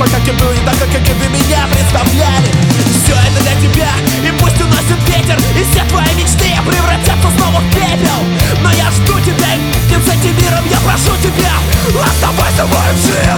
такой, как я был, не такой, как и вы меня представляли. Все это для тебя, и пусть уносит ветер, и все твои мечты превратятся снова в пепел. Но я жду тебя, и с этим миром я прошу тебя, оставайся в моем жизни.